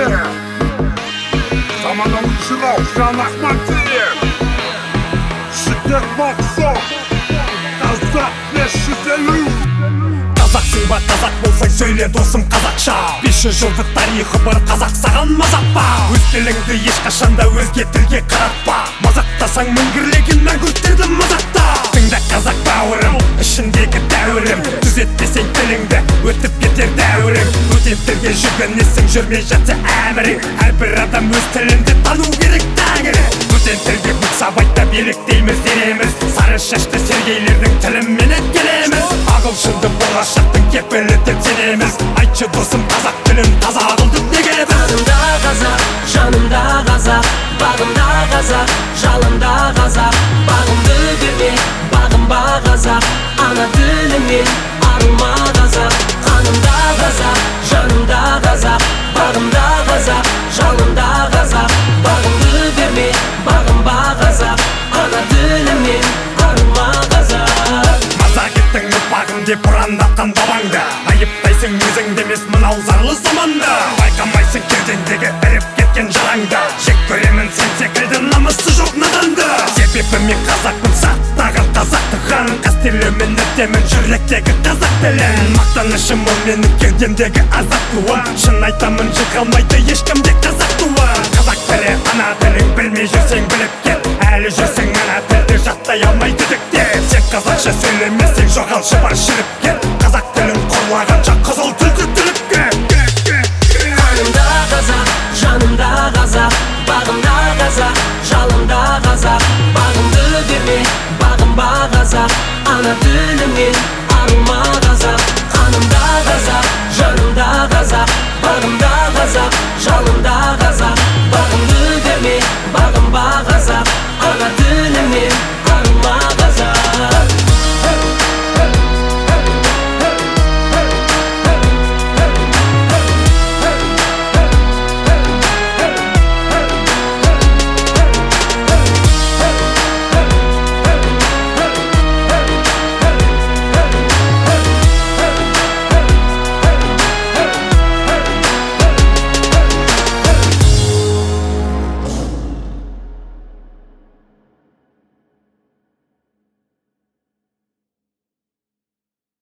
Заманауи жырау Жан Ахмадиев, Жігер Мақсат, Қазақ 550. Қазақсың ба, қазақ болсаң сөйле досым қазақша. 500 жылдық тарихы бар қазақ саған мазақ па? Өз тіліңді ешқашанда өзге тілге қаратпа. Мазақтасаң міңгірлеген мәңгүрттерді мазақта. Тыңда қазақ бауырым, ішіндегі дәуірім. Түзетпесең тіліңді өтіп кетер дәуірің. Бөтен тілге жүгінесің, жүрмей жатса әмірің. Әрбір адам өз тілінде тану керек тәңірі. Бөтен тілге бұқсап айтта биліктейміз дереміз. Сары шашты сергейлердің тіліменен келеміз. Ағылшынды болашақтың кепілі деп сенеміз. Айтшы досым, қазақ тілін таза қылдық неге біз? Қанымда қазақ, жанымда қазақ, бағымда қазақ, жалында қазақ. Бағымды берме, бағынба қазақ, ана тілімен арылма қазақ. Қанымда қазақ, жанымда қазақ, бағымда қазақ, жалында қазақ. Бағымды берме, бағынба қазақ, ана тілімен арылма қазақ. Мазақ еттің ұрпағым деп ұрандатқан бабаңды. Айыптайсың өзіңді емес мынау зарлы заманды. Байқамайсың кеудеңдегі іріп кеткен жараңды. Жек көремін сен секілді намысы жоқ наданды. Себебі мен қазақпын, сақтаған қазақтың хан. Қастерлеумен өтемін жүректегі қазақ тілін. Мақтанышым ол менің кеудемдегі азат туы. Шын айтамын, жығылмайды ешкімде қазақ туы. Қазақ тілі ана тілің, білмей жүрсең біліп кет. Әлі жүрсең ана тілді жаттай алмай дүдікте. Сен қазақша сөйлемесең жоғалшы бар шіріп кет. Қазақ тілін қорлағанша